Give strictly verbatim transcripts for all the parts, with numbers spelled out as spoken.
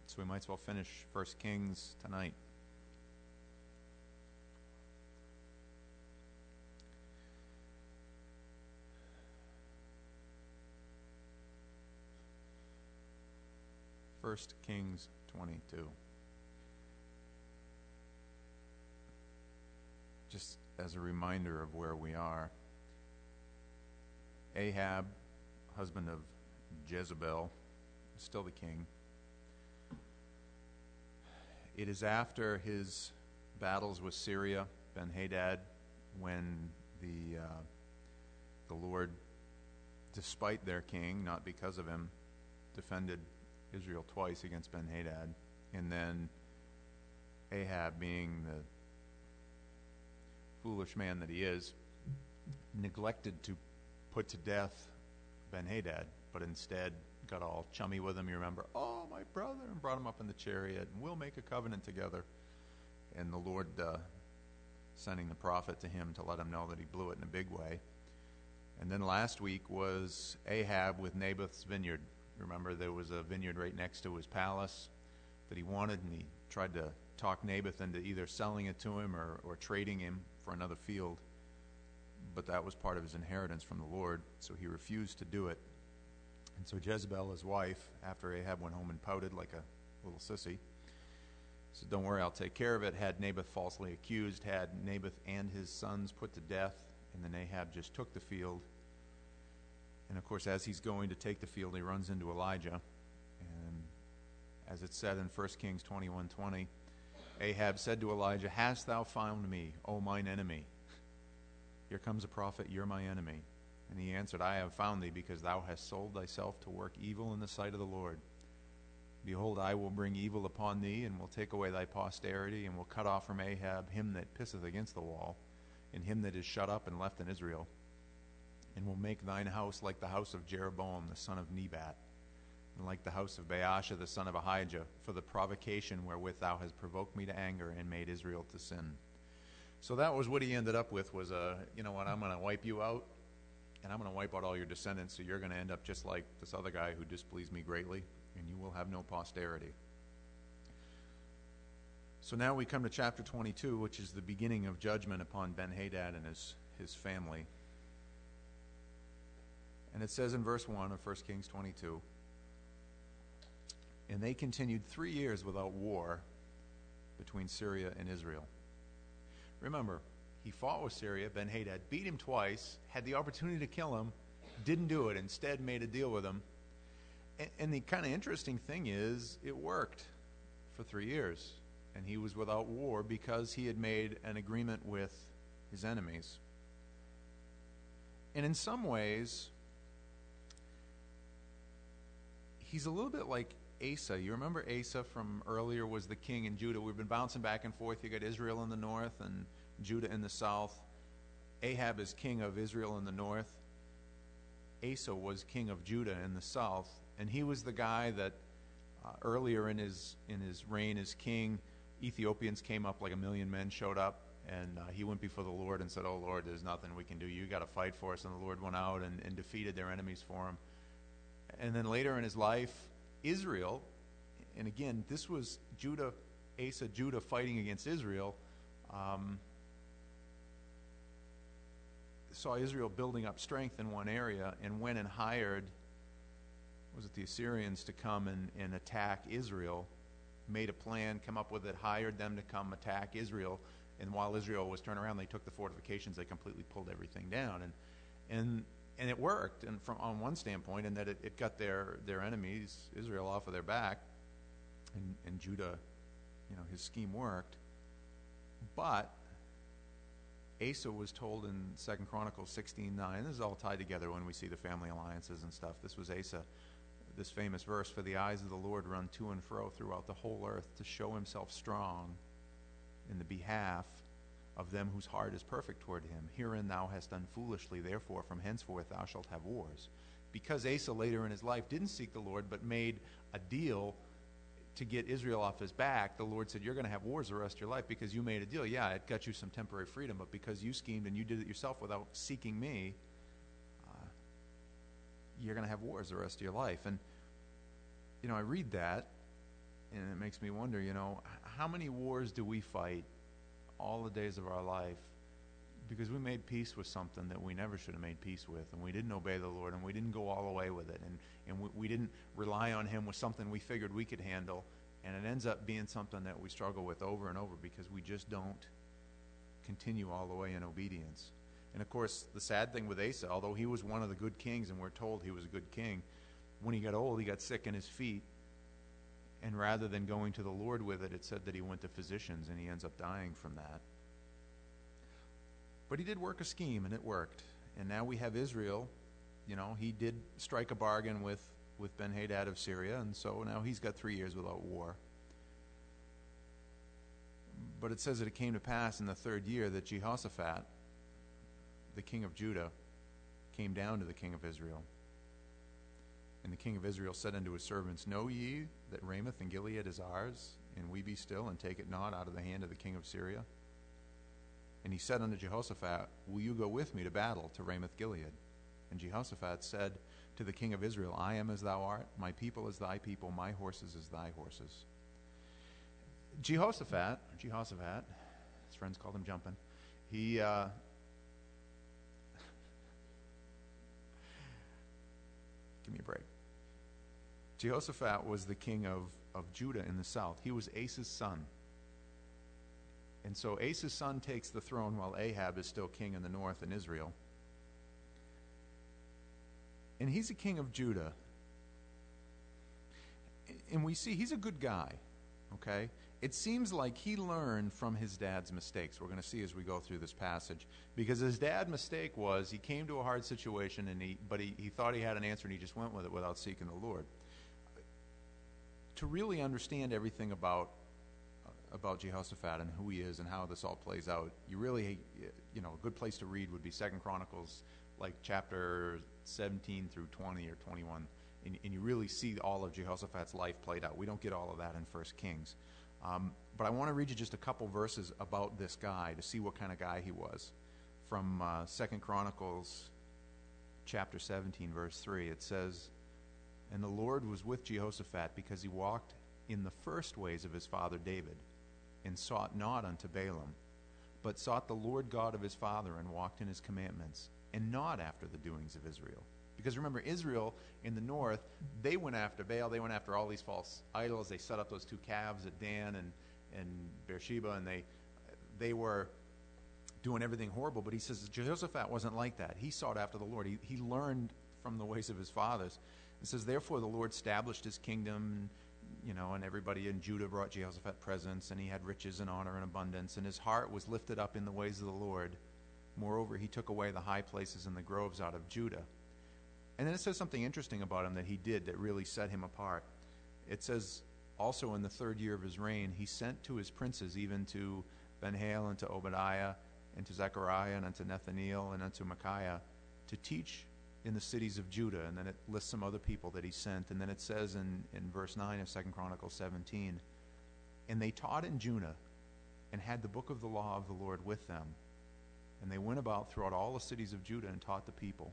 so we might as well finish First Kings tonight. First Kings twenty-two. Just as a reminder of where we are, Ahab, husband of Jezebel, still the king. It is after his battles with Syria, Ben-Hadad, when the uh, the Lord, despite their king, not because of him, defended Israel twice against Ben-Hadad. And then Ahab, being the foolish man that he is, neglected to put to death Ben-Hadad, but instead got all chummy with him. You remember, oh, my brother, and brought him up in the chariot, and we'll make a covenant together. And the Lord uh, sending the prophet to him to let him know that he blew it in a big way. And then last week was Ahab with Naboth's vineyard. Remember, there was a vineyard right next to his palace that he wanted, and he tried to talk Naboth into either selling it to him or, or trading him for another field. But that was part of his inheritance from the Lord, so he refused to do it. And so Jezebel, his wife, after Ahab went home and pouted like a little sissy, said, don't worry, I'll take care of it, had Naboth falsely accused, had Naboth and his sons put to death, and then Ahab just took the field. And of course, as he's going to take the field, he runs into Elijah. And as it said in First Kings twenty-one twenty, Ahab said to Elijah, hast thou found me, O mine enemy? Here comes a prophet, you're my enemy. And he answered, I have found thee, because thou hast sold thyself to work evil in the sight of the Lord. Behold, I will bring evil upon thee, and will take away thy posterity, and will cut off from Ahab him that pisseth against the wall, and him that is shut up and left in Israel. And will make thine house like the house of Jeroboam the son of Nebat, and like the house of Baasha the son of Ahijah, for the provocation wherewith thou hast provoked me to anger, and made Israel to sin. So that was what he ended up with, was a, you know what, I'm going to wipe you out, and I'm going to wipe out all your descendants, so you're going to end up just like this other guy who displeased me greatly, and you will have no posterity. So now we come to chapter twenty-two, which is the beginning of judgment upon Ben-Hadad and his, his family. And it says in verse one of First Kings twenty-two, and they continued three years without war between Syria and Israel. Remember, he fought with Syria, Ben-Hadad, beat him twice, had the opportunity to kill him, didn't do it, instead made a deal with him. And, and the kind of interesting thing is, it worked for three years. And he was without war because he had made an agreement with his enemies. And in some ways, he's a little bit like Asa. You remember Asa from earlier was the king in Judah. We've been bouncing back and forth. You got Israel in the north and Judah in the south. Ahab is king of Israel in the north. Asa was king of Judah in the south. And he was the guy that uh, earlier in his in his reign as king, Ethiopians came up, like a million men showed up. And uh, he went before the Lord and said, oh, Lord, there's nothing we can do. You got to fight for us. And the Lord went out and, and defeated their enemies for him. And then later in his life, Israel, and again, this was Judah, Asa, Judah fighting against Israel, um, saw Israel building up strength in one area and went and hired, was it the Assyrians, to come and, and attack Israel, made a plan, come up with it, hired them to come attack Israel, and while Israel was turning around, they took the fortifications, they completely pulled everything down, and and And it worked, and from on one standpoint, in that it, it got their, their enemies, Israel, off of their back, and, and Judah, you know, his scheme worked. But Asa was told in Second Chronicles sixteen nine, this is all tied together when we see the family alliances and stuff. This was Asa, this famous verse, for the eyes of the Lord run to and fro throughout the whole earth to show himself strong in the behalf of them whose heart is perfect toward him. Herein thou hast done foolishly, therefore from henceforth thou shalt have wars. Because Asa later in his life didn't seek the Lord, but made a deal to get Israel off his back, the Lord said, you're going to have wars the rest of your life because you made a deal. Yeah, it got you some temporary freedom, but because you schemed and you did it yourself without seeking me, uh, you're going to have wars the rest of your life. And, you know, I read that, and it makes me wonder, you know, how many wars do we fight all the days of our life because we made peace with something that we never should have made peace with, and we didn't obey the Lord, and we didn't go all the way with it, and, and we, we didn't rely on him with something we figured we could handle, and it ends up being something that we struggle with over and over because we just don't continue all the way in obedience. And of course, the sad thing with Asa, although he was one of the good kings, and we're told he was a good king, when he got old, he got sick in his feet, and rather than going to the Lord with it, it said that he went to physicians, and he ends up dying from that. But he did work a scheme, and it worked. And now we have Israel. You know, he did strike a bargain with, with Ben-Hadad of Syria, and so now he's got three years without war. But it says that it came to pass in the third year that Jehoshaphat, the king of Judah, came down to the king of Israel. And the king of Israel said unto his servants, Know ye that Ramoth and Gilead is ours, and we be still, and take it not out of the hand of the king of Syria? And he said unto Jehoshaphat, Will you go with me to battle to Ramoth Gilead? And Jehoshaphat said to the king of Israel, I am as thou art, my people as thy people, my horses as thy horses. Jehoshaphat, Jehoshaphat, his friends called him Jumpin', he, uh, give me a break. Jehoshaphat was the king of, of Judah in the south. He was Asa's son. And so Asa's son takes the throne while Ahab is still king in the north in Israel. And he's a king of Judah. And we see he's a good guy, okay? It seems like he learned from his dad's mistakes. We're going to see as we go through this passage. Because his dad's mistake was he came to a hard situation, and he, but he, he thought he had an answer, and he just went with it without seeking the Lord. To really understand everything about about Jehoshaphat and who he is and how this all plays out, you really, you know, a good place to read would be Second Chronicles, like chapter seventeen through twenty or twenty-one, and, and you really see all of Jehoshaphat's life played out. We don't get all of that in First Kings. Um, but I want to read you just a couple verses about this guy to see what kind of guy he was. From uh, Second Chronicles chapter seventeen, verse three, it says, And the Lord was with Jehoshaphat because he walked in the first ways of his father David, and sought not unto Balaam, but sought the Lord God of his father, and walked in his commandments, and not after the doings of Israel. Because remember, Israel in the north, they went after Baal, they went after all these false idols, they set up those two calves at Dan and, and Beersheba, and they they were doing everything horrible. But he says Jehoshaphat wasn't like that. He sought after the Lord. He, he learned from the ways of his fathers. It says, Therefore the Lord established his kingdom, you know, and everybody in Judah brought Jehoshaphat presents, and he had riches and honor and abundance, and his heart was lifted up in the ways of the Lord. Moreover, he took away the high places and the groves out of Judah. And then it says something interesting about him that he did that really set him apart. It says, also in the third year of his reign, he sent to his princes, even to Ben-Hail and to Obadiah and to Zechariah and unto Nethaniel and unto Micaiah, to teach in the cities of Judah. And then it lists some other people that he sent. And then it says in, in verse nine of Second Chronicles seventeen, And they taught in Judah, and had the book of the law of the Lord with them. And they went about throughout all the cities of Judah and taught the people.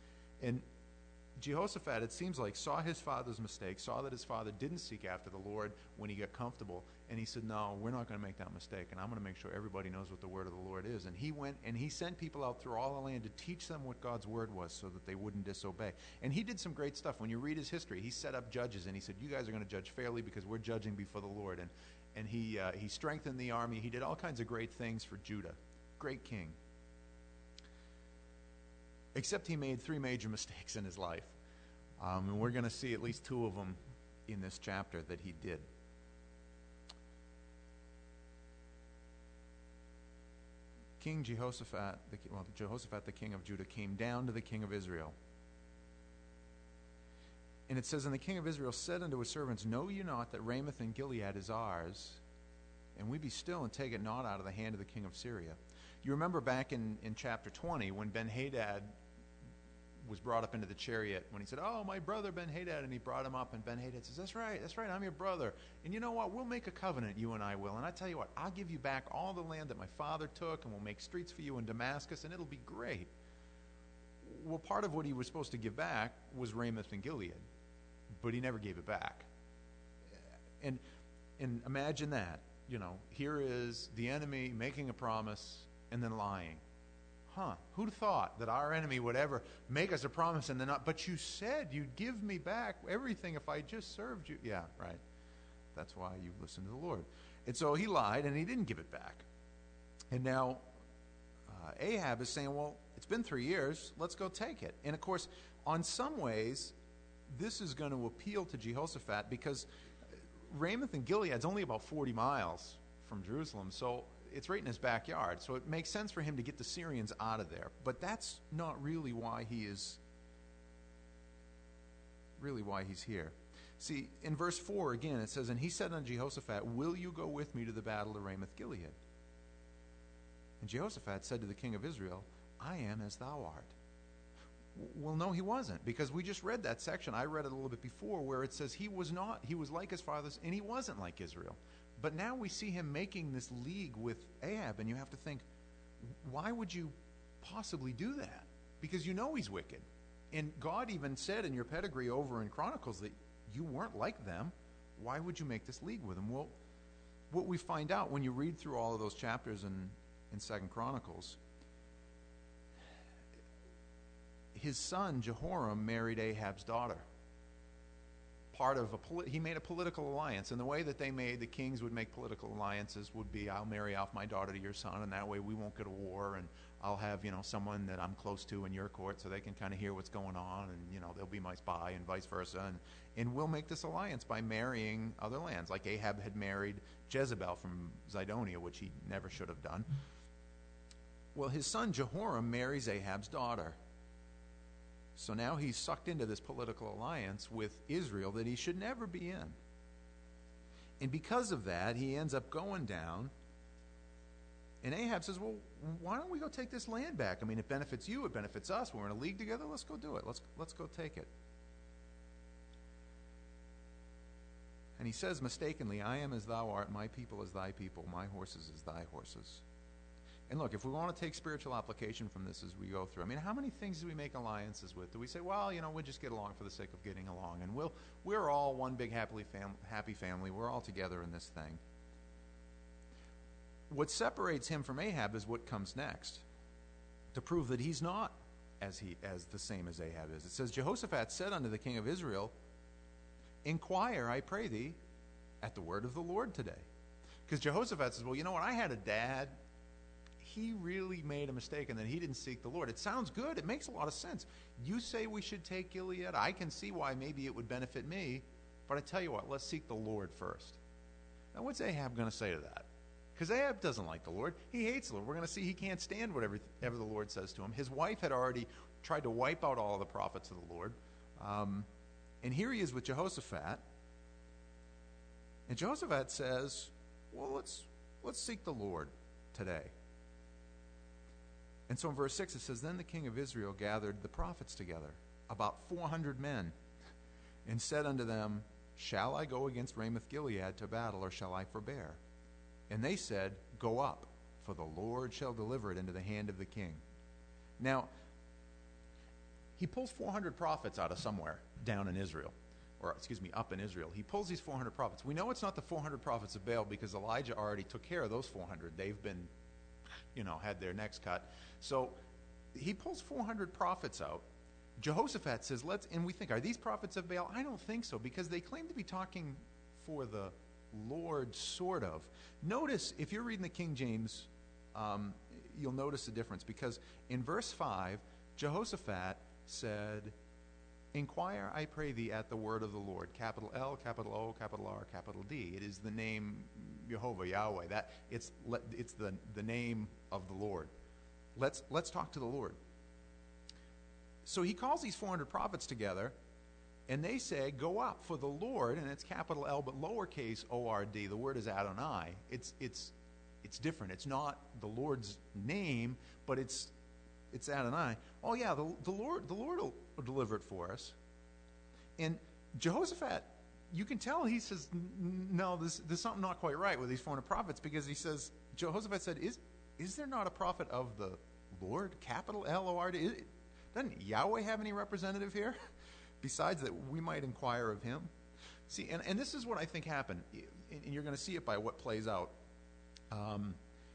And Jehoshaphat, it seems like, saw his father's mistake, saw that his father didn't seek after the Lord when he got comfortable, and he said, no, we're not going to make that mistake, and I'm going to make sure everybody knows what the word of the Lord is. And he went and he sent people out through all the land to teach them what God's word was so that they wouldn't disobey. And he did some great stuff. When you read his history, he set up judges, and he said, you guys are going to judge fairly because we're judging before the Lord. And, and he, uh, he strengthened the army. He did all kinds of great things for Judah. Great king. Except he made three major mistakes in his life. Um, and we're going to see at least two of them in this chapter that he did. King Jehoshaphat, the, well, Jehoshaphat, the king of Judah, came down to the king of Israel. And it says, And the king of Israel said unto his servants, Know ye not that Ramoth and Gilead is ours, and we be still and take it not out of the hand of the king of Syria? You remember back in, in chapter twenty when Ben-Hadad was brought up into the chariot, when he said, oh, my brother Ben-Hadad, and he brought him up, and Ben-Hadad says, that's right, that's right, I'm your brother. And you know what, we'll make a covenant, you and I will, and I tell you what, I'll give you back all the land that my father took, and we'll make streets for you in Damascus, and it'll be great. Well, part of what he was supposed to give back was Ramoth and Gilead, but he never gave it back. And and imagine that. You know, here is the enemy making a promise and then lying. Huh, who'd thought that our enemy would ever make us a promise and then not, but you said you'd give me back everything if I just served you. Yeah, right. That's why you listen to the Lord. And so he lied and he didn't give it back. And now uh, Ahab is saying, well, it's been three years, let's go take it. And of course, on some ways, this is going to appeal to Jehoshaphat because Ramoth and Gilead's only about forty miles from Jerusalem, so it's right in his backyard. So it makes sense for him to get the Syrians out of there. But that's not really why he is, really why he's here. See, in verse four again, it says, and he said unto Jehoshaphat, will you go with me to the battle of Ramoth Gilead? And Jehoshaphat said to the king of Israel, I am as thou art. Well, no, he wasn't, because we just read that section. I read it a little bit before where it says he was not, he was like his fathers, and he wasn't like Israel. But now we see him making this league with Ahab, and you have to think, why would you possibly do that? Because you know he's wicked. And God even said in your pedigree over in Chronicles that you weren't like them. Why would you make this league with him? Well, what we find out when you read through all of those chapters in, in Second Chronicles, his son Jehoram married Ahab's daughter. Part of a poli- he made a political alliance, and the way that they made the kings would make political alliances would be, I'll marry off my daughter to your son, and that way we won't go to war, and I'll have, you know, someone that I'm close to in your court so they can kind of hear what's going on, and, you know, they'll be my spy, and vice versa, and, and we'll make this alliance by marrying other lands, like Ahab had married Jezebel from Zidonia, which he never should have done. Well, his son Jehoram marries Ahab's daughter. So now he's sucked into this political alliance with Israel that he should never be in. And because of that, he ends up going down. And Ahab says, well, why don't we go take this land back? I mean, it benefits you, it benefits us. We're in a league together. Let's go do it. Let's, let's go take it. And he says mistakenly, I am as thou art, my people as thy people, my horses as thy horses. And look, if we want to take spiritual application from this as we go through, I mean, how many things do we make alliances with? Do we say, well, you know, we'll just get along for the sake of getting along, and we'll, we're all one big happily fam- happy family. We're all together in this thing. What separates him from Ahab is what comes next, to prove that he's not as he as the same as Ahab is. It says, Jehoshaphat said unto the king of Israel, inquire, I pray thee, at the word of the Lord today. Because Jehoshaphat says, well, you know what, I had a dad. He really made a mistake and that he didn't seek the Lord. It sounds good. It makes a lot of sense. You say we should take Gilead. I can see why maybe it would benefit me. But I tell you what, let's seek the Lord first. Now, what's Ahab going to say to that? Because Ahab doesn't like the Lord. He hates the Lord. We're going to see he can't stand whatever, whatever the Lord says to him. His wife had already tried to wipe out all of the prophets of the Lord. Um, and here he is with Jehoshaphat. And Jehoshaphat says, well, let's, let's seek the Lord today. And so in verse six it says, then the king of Israel gathered the prophets together, about four hundred men, and said unto them, shall I go against Ramoth Gilead to battle, or shall I forbear? And they said, go up, for the Lord shall deliver it into the hand of the king. Now, he pulls four hundred prophets out of somewhere down in Israel, or excuse me, up in Israel. He pulls these four hundred prophets. We know it's not the four hundred prophets of Baal because Elijah already took care of those four hundred. They've been, you know, had their necks cut. So he pulls four hundred prophets out. Jehoshaphat says, let's, and we think, are these prophets of Baal? I don't think so, because they claim to be talking for the Lord, sort of. Notice, if you're reading the King James, um, you'll notice the difference, because in verse five, Jehoshaphat said, inquire, I pray thee, at the word of the Lord. Capital L, capital O, capital R, capital D. It is the name Jehovah, Yahweh. That it's it's the, the name of the Lord. Let's let's talk to the Lord. So he calls these four hundred prophets together, and they say, go up, for the Lord, and it's capital L but lowercase O R D. The word is Adonai. It's it's it's different. It's not the Lord's name, but it's it's Adonai. Oh yeah, the, the Lord the Lord will deliver it for us. And Jehoshaphat, you can tell he says, no, this, there's something not quite right with these four hundred prophets, because he says, Jehoshaphat said, is is there not a prophet of the Lord? Capital L O R D. Doesn't Yahweh have any representative here? Besides that, we might inquire of him. See, and, and this is what I think happened, and you're going to see it by what plays out. Um,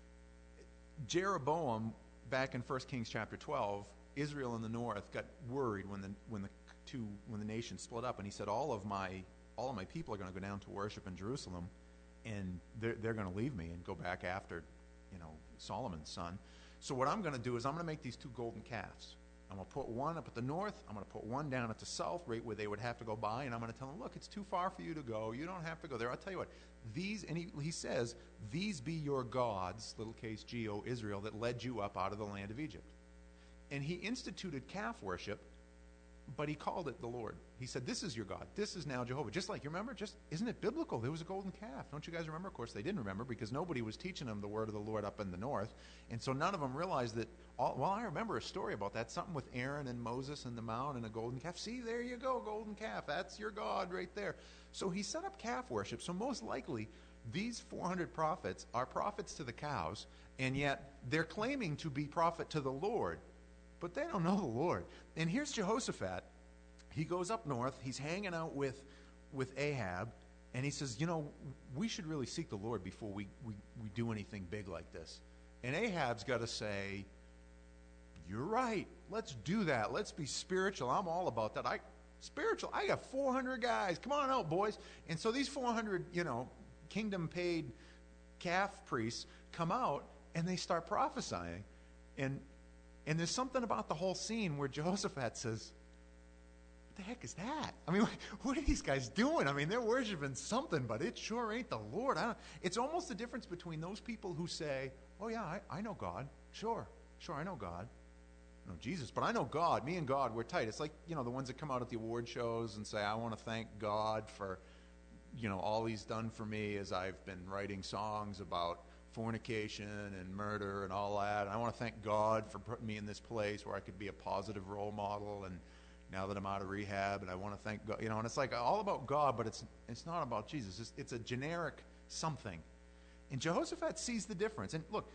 Jeroboam, back in First Kings chapter twelve, Israel in the north got worried when the when the two when the nation split up, and he said, all of my all of my people are going to go down to worship in Jerusalem, and they're they're going to leave me and go back after, you know, Solomon's son. So what I'm going to do is I'm going to make these two golden calves. I'm going to put one up at the north. I'm going to put one down at the south, right where they would have to go by. And I'm going to tell them, look, it's too far for you to go. You don't have to go there. I'll tell you what, these, and he, he says, these be your gods, little case G, O Israel, that led you up out of the land of Egypt. And he instituted calf worship, but he called it the Lord. He said, this is your God. This is now Jehovah. Just like, you remember, just isn't it biblical? There was a golden calf. Don't you guys remember? Of course, they didn't remember because nobody was teaching them the word of the Lord up in the north. And so none of them realized that, all, well, I remember a story about that, something with Aaron and Moses and the mount and a golden calf. See, there you go, golden calf. That's your God right there. So he set up calf worship. So most likely, these four hundred prophets are prophets to the cows, and yet they're claiming to be prophet to the Lord. But they don't know the Lord. And here's Jehoshaphat. He goes up north. He's hanging out with, with Ahab. And he says, you know, we should really seek the Lord before we, we, we do anything big like this. And Ahab's got to say, you're right. Let's do that. Let's be spiritual. I'm all about that. I Spiritual. I got four hundred guys. Come on out, boys. And so these four hundred, you know, kingdom-paid calf priests come out, and they start prophesying. And And there's something about the whole scene where Jehoshaphat says, what the heck is that? I mean, what are these guys doing? I mean, they're worshiping something, but it sure ain't the Lord. I don't, it's almost the difference between those people who say, oh, yeah, I, I know God. Sure, sure, I know God. I know Jesus, but I know God. Me and God, we're tight. It's like, you know, the ones that come out at the award shows and say, I want to thank God for, you know, all he's done for me as I've been writing songs about fornication and murder and all that. And I want to thank God for putting me in this place where I could be a positive role model, and now that I'm out of rehab, and I want to thank God, you know, and it's like all about God, but it's it's not about Jesus. It's, it's a generic something. And Jehoshaphat sees the difference. And look,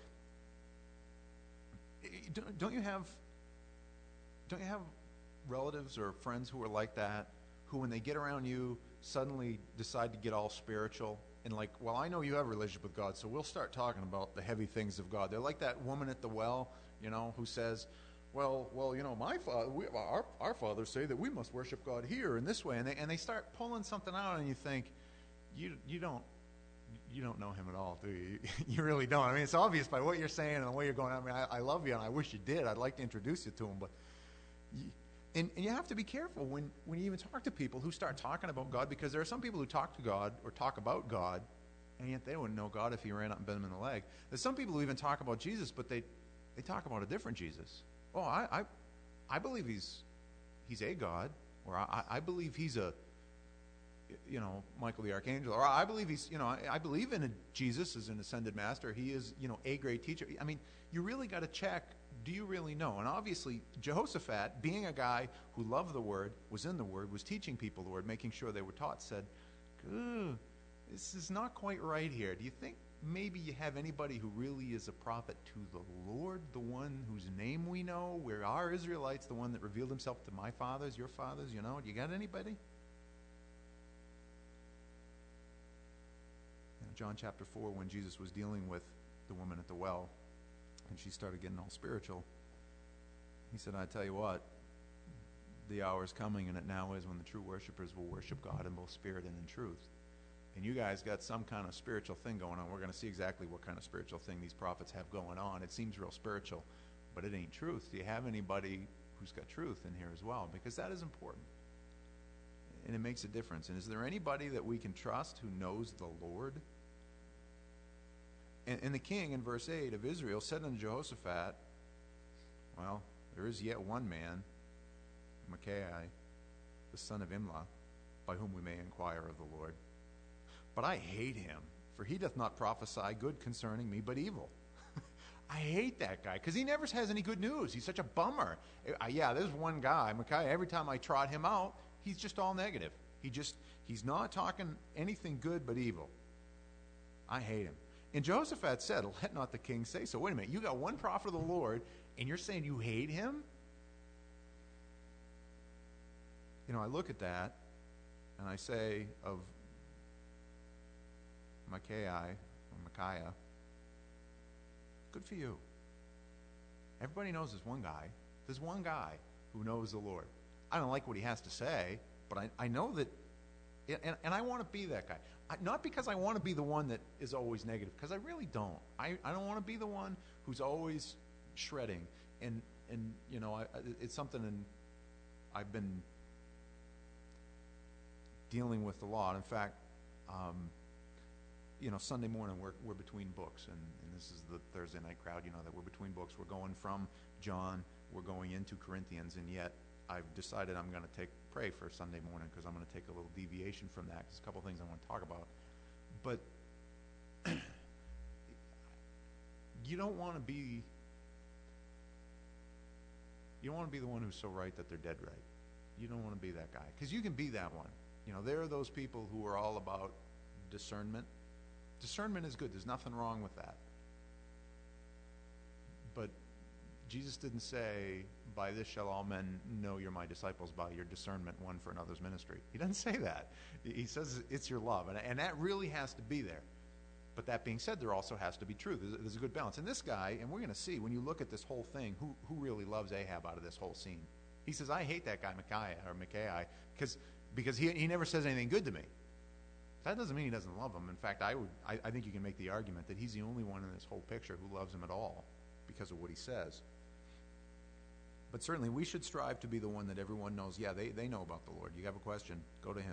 don't you have don't you have relatives or friends who are like that, who when they get around you suddenly decide to get all spiritual? And like, well, I know you have a relationship with God, so we'll start talking about the heavy things of God. They're like that woman at the well, you know, who says, well, well, you know, my father, we, our, our fathers say that we must worship God here in this way. And they, and they start pulling something out, and you think, you you don't you don't know him at all, do you? You really don't. I mean, it's obvious by what you're saying and the way you're going. I mean, I, I love you, and I wish you did. I'd like to introduce you to him, but you, And, and you have to be careful when, when you even talk to people who start talking about God, because there are some people who talk to God or talk about God, and yet they wouldn't know God if he ran up and bit them in the leg. There's some people who even talk about Jesus, but they, they talk about a different Jesus. Oh, I I, I believe he's he's a God, or I, I believe he's a, you know, Michael the Archangel, or I believe he's, you know, I, I believe in a Jesus as an ascended master. He is, you know, a great teacher. I mean, you really got to check. Do you really know? And obviously, Jehoshaphat, being a guy who loved the Word, was in the Word, was teaching people the Word, making sure they were taught, said, this is not quite right here. Do you think maybe you have anybody who really is a prophet to the Lord, the one whose name we know? Where are Israelites, the one that revealed himself to my fathers, your fathers, you know? Do you got anybody? You know, John chapter four, when Jesus was dealing with the woman at the well, and she started getting all spiritual, he said, I tell you what, the hour is coming, and it now is, when the true worshipers will worship God in both spirit and in truth. And you guys got some kind of spiritual thing going on. We're going to see exactly what kind of spiritual thing these prophets have going on. It seems real spiritual, but it ain't truth. Do you have anybody who's got truth in here as well? Because that is important, and it makes a difference. And is there anybody that we can trust who knows the Lord? And, and the king, in verse eight of Israel, said unto Jehoshaphat, well, there is yet one man, Micaiah, the son of Imlah, by whom we may inquire of the Lord. But I hate him, for he doth not prophesy good concerning me, but evil. I hate that guy, because he never has any good news. He's such a bummer. Uh, yeah, there's one guy, Micaiah, every time I trot him out, he's just all negative. He just, he's not talking anything good but evil. I hate him. And Jehoshaphat said, let not the king say so. Wait a minute, you got one prophet of the Lord, and you're saying you hate him? You know, I look at that, and I say of Micaiah, or Micaiah, good for you. Everybody knows there's one guy. There's one guy who knows the Lord. I don't like what he has to say, but I, I know that, and, and I want to be that guy. I, not because I want to be the one that is always negative, because I really don't. I, I don't want to be the one who's always shredding. And, and you know, I, it's something in, I've been dealing with a lot. In fact, um, you know, Sunday morning we're, we're between books, and, and this is the Thursday night crowd, you know, that we're between books. We're going from John, we're going into Corinthians, and yet I've decided I'm going to take pray for Sunday morning because I'm going to take a little deviation from that. There's a couple things I want to talk about. But you don't want to be you don't want to be the one who's so right that they're dead right. You don't want to be that guy, because you can be that one. You know, there are those people who are all about discernment. Discernment is good. There's nothing wrong with that. But Jesus didn't say, by this shall all men know you're my disciples, by your discernment one for another's ministry. He doesn't say that. He says it's your love. And, and that really has to be there. But that being said, there also has to be truth. There's, there's a good balance. And this guy, and we're going to see, when you look at this whole thing, who, who really loves Ahab out of this whole scene? He says, I hate that guy Micaiah, or Micaiah, because because he, he never says anything good to me. That doesn't mean he doesn't love him. In fact, I would I, I think you can make the argument that he's the only one in this whole picture who loves him at all because of what he says. But certainly we should strive to be the one that everyone knows, yeah, they, they know about the Lord. You have a question, go to him.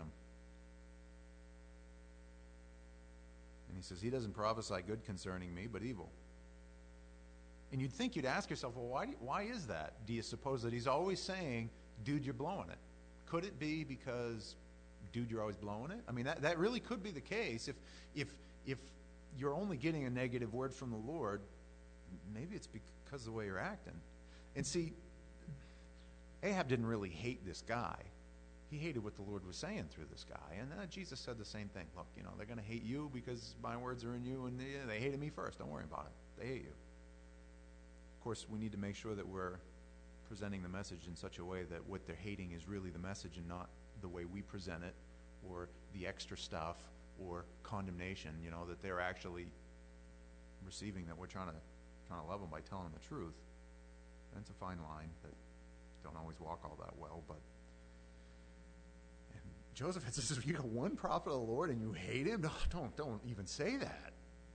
And he says, he doesn't prophesy good concerning me, but evil. And you'd think, you'd ask yourself, well, why, do you, why is that? Do you suppose that he's always saying, dude, you're blowing it? Could it be because, dude, you're always blowing it? I mean, that, that really could be the case. If, if, if you're only getting a negative word from the Lord, maybe it's because of the way you're acting. And see, Ahab didn't really hate this guy. He hated what the Lord was saying through this guy. And uh, Jesus said the same thing. Look, you know, they're going to hate you because my words are in you, and they, they hated me first. Don't worry about it. They hate you. Of course, we need to make sure that we're presenting the message in such a way that what they're hating is really the message and not the way we present it, or the extra stuff, or condemnation, you know, that they're actually receiving that we're trying to trying to love them by telling them the truth. And it's a fine line that don't always walk all that well, but and Joseph says, if you got one prophet of the Lord and you hate him, no, don't don't even say that.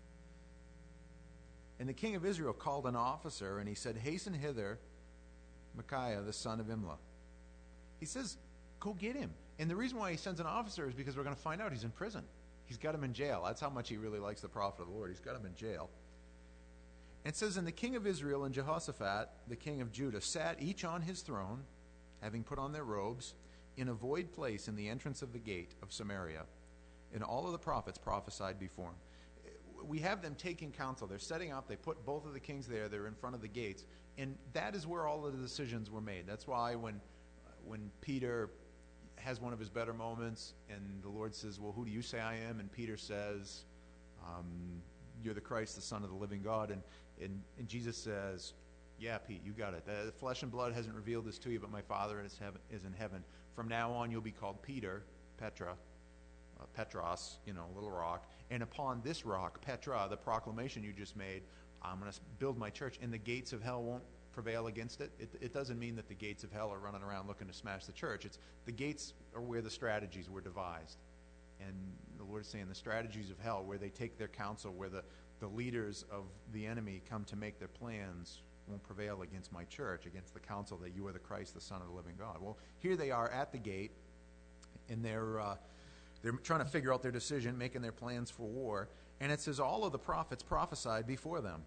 And the king of Israel called an officer, and he said, hasten hither Micaiah, the son of Imlah. He says, go get him. And the reason why he sends an officer is because we're going to find out he's in prison. He's got him in jail. That's how much he really likes the prophet of the Lord. He's got him in jail. And it says, and the king of Israel and Jehoshaphat, the king of Judah, sat each on his throne, having put on their robes, in a void place in the entrance of the gate of Samaria. And all of the prophets prophesied before him. We have them taking counsel. They're setting up. They put both of the kings there. They're in front of the gates. And that is where all of the decisions were made. That's why when, uh, when Peter has one of his better moments and the Lord says, well, who do you say I am? And Peter says, um, you're the Christ, the Son of the living God. And, and, and Jesus says, yeah, Pete, you got it. The flesh and blood hasn't revealed this to you, but my Father is, heaven, is in heaven. From now on, you'll be called Peter, Petra, uh, Petros, you know, little rock. And upon this rock, Petra, the proclamation you just made, I'm going to build my church, and the gates of hell won't prevail against it. it. It doesn't mean that the gates of hell are running around looking to smash the church. It's the gates are where the strategies were devised. And the Lord is saying the strategies of hell, where they take their counsel, where the, the leaders of the enemy come to make their plans, won't prevail against my church, against the counsel that you are the Christ, the Son of the living God. Well, here they are at the gate, and they're uh, they're trying to figure out their decision, making their plans for war. And it says all of the prophets prophesied before them.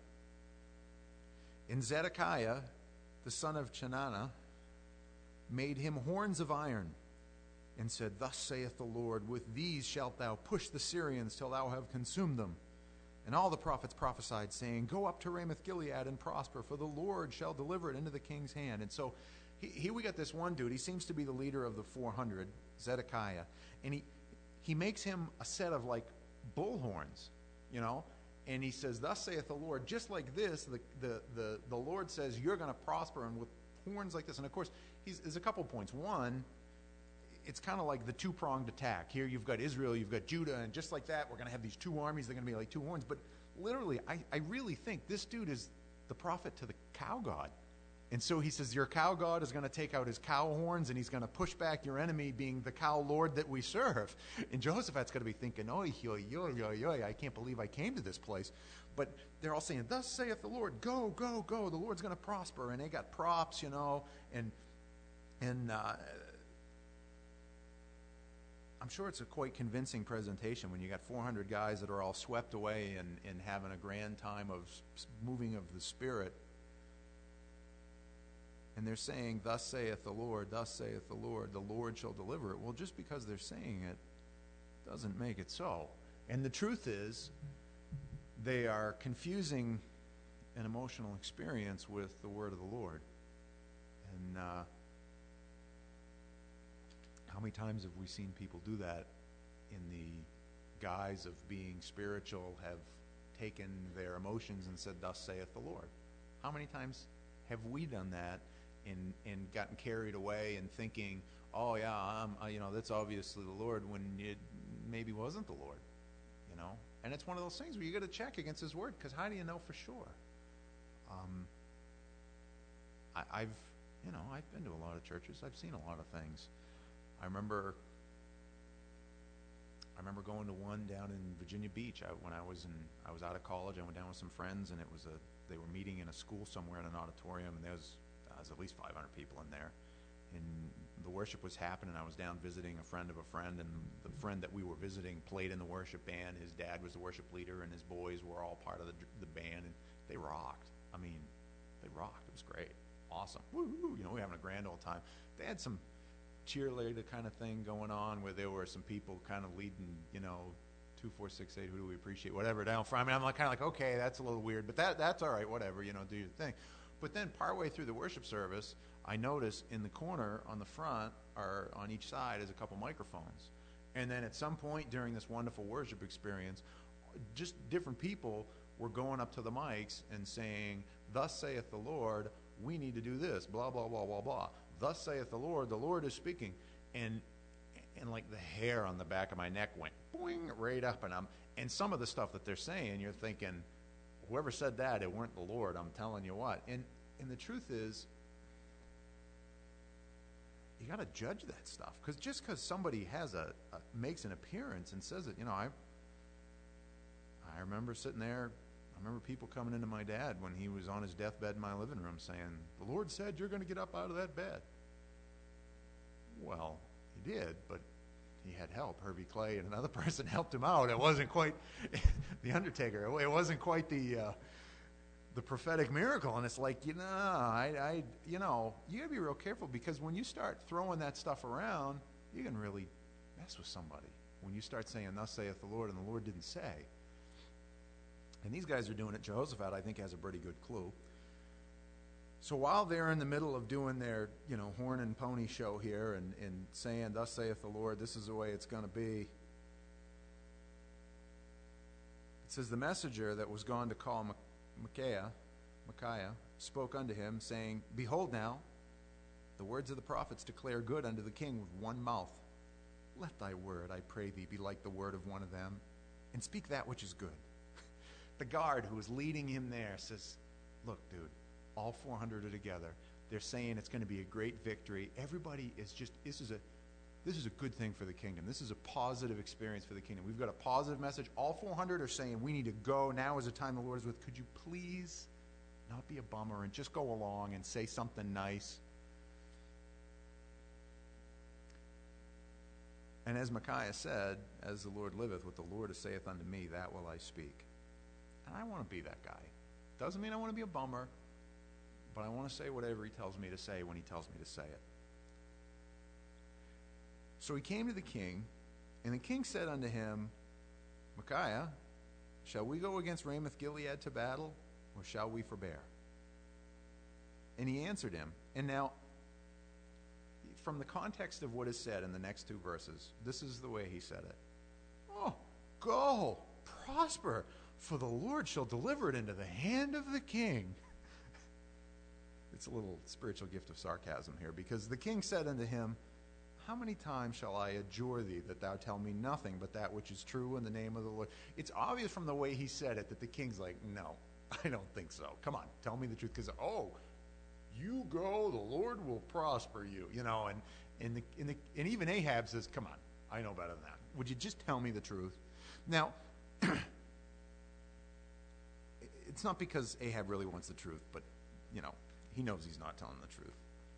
And Zedekiah, the son of Chenaanah, made him horns of iron, and said, thus saith the Lord, with these shalt thou push the Syrians till thou have consumed them. And all the prophets prophesied, saying, go up to Ramoth-Gilead and prosper, for the Lord shall deliver it into the king's hand. And so he, here we got this one dude. He seems to be the leader of the four hundred, Zedekiah. And he, he makes him a set of like bull horns, you know. And he says, thus saith the Lord, just like this, the, the, the, the Lord says, you're going to prosper, and with horns like this. And of course, he's, there's a couple points. One, it's kind of like the two-pronged attack. Here you've got Israel, you've got Judah, and just like that, we're going to have these two armies. They're going to be like two horns. But literally, I, I really think this dude is the prophet to the cow god. And so he says, your cow god is going to take out his cow horns, and he's going to push back your enemy, being the cow lord that we serve. And Jehoshaphat's going to be thinking, oy, oy, oy, oy, oy, I can't believe I came to this place. But they're all saying, thus saith the Lord, go, go, go. The Lord's going to prosper. And they got props, you know, and and uh, I'm sure it's a quite convincing presentation when you got four hundred guys that are all swept away and, and having a grand time of moving of the Spirit. And they're saying, thus saith the Lord, thus saith the Lord, the Lord shall deliver it. Well, just because they're saying it doesn't make it so. And the truth is, they are confusing an emotional experience with the word of the Lord. And uh, how many times have we seen people do that in the guise of being spiritual, have taken their emotions and said, thus saith the Lord? How many times have we done that and, and gotten carried away and thinking, oh yeah, I'm, uh, you know, that's obviously the Lord, when it maybe wasn't the Lord, you know? And it's one of those things where you got to check against His word, because how do you know for sure? Um, I, I've, you know, I've been to a lot of churches. I've seen a lot of things. I remember, I remember going to one down in Virginia Beach. I, when I was in, I was out of college. I went down with some friends, and it was a, they were meeting in a school somewhere in an auditorium, and there was, there was at least five hundred people in there. And the worship was happening. I was down visiting a friend of a friend, and the friend that we were visiting played in the worship band. His dad was the worship leader, and his boys were all part of the, the band, and they rocked. I mean, they rocked. It was great. Awesome. Woo-hoo. You know, we were having a grand old time. They had some cheerleader kind of thing going on where there were some people kind of leading, you know, two, four, six, eight, who do we appreciate, whatever, down front. I mean, I'm like, kind of like, okay, that's a little weird, but that that's all right, whatever, you know, do your thing. But then partway through the worship service, I noticed in the corner on the front, or on each side, is a couple microphones. And then at some point during this wonderful worship experience, just different people were going up to the mics and saying, thus saith the Lord, we need to do this, blah, blah, blah, blah, blah. Thus saith the Lord, the Lord is speaking. And and like the hair on the back of my neck went boing right up. And I'm and some of the stuff that they're saying, you're thinking, whoever said that, it weren't the Lord, I'm telling you what. And and the truth is, you got to judge that stuff. Because just because somebody has a, a makes an appearance and says it, you know, I I remember sitting there, I remember people coming into my dad when he was on his deathbed in my living room saying, the Lord said you're going to get up out of that bed. Well, he did, but he had help. Herbie Clay and another person helped him out. It wasn't quite the Undertaker. It wasn't quite the uh, the prophetic miracle. And it's like, you know, I, I, you know, you got to be real careful, because when you start throwing that stuff around, you can really mess with somebody. When you start saying, thus saith the Lord, and the Lord didn't say. And these guys are doing it. Jehoshaphat, I think, has a pretty good clue. So while they're in the middle of doing their, you know, horn and pony show here and, and saying, thus saith the Lord, this is the way it's going to be, it says, the messenger that was gone to call Micaiah, Micaiah spoke unto him, saying, behold now, the words of the prophets declare good unto the king with one mouth. Let thy word, I pray thee, be like the word of one of them, and speak that which is good. The guard who was leading him there says, look, dude, all four hundred are together. They're saying it's going to be a great victory. Everybody is just, this is a this is a good thing for the kingdom. This is a positive experience for the kingdom. We've got a positive message. All four hundred are saying we need to go. Now is the time the Lord is with. Could you please not be a bummer and just go along and say something nice? And as Micaiah said, as the Lord liveth, what the Lord saith unto me, that will I speak. And I want to be that guy. Doesn't mean I want to be a bummer, but I want to say whatever he tells me to say when he tells me to say it. So he came to the king, and the king said unto him, Micaiah, shall we go against Ramoth Gilead to battle, or shall we forbear? And he answered him. And now, from the context of what is said in the next two verses, this is the way he said it. Oh, go, prosper, for the Lord shall deliver it into the hand of the king. It's a little spiritual gift of sarcasm here, because the king said unto him, how many times shall I adjure thee that thou tell me nothing but that which is true in the name of the Lord? It's obvious from the way he said it that the king's like, no, I don't think so. Come on, tell me the truth. Because, oh, you go, the Lord will prosper you. You know, and, and, the, and, the, and even Ahab says, come on, I know better than that. Would you just tell me the truth? Now, it's not because Ahab really wants the truth, but, you know, he knows he's not telling the truth.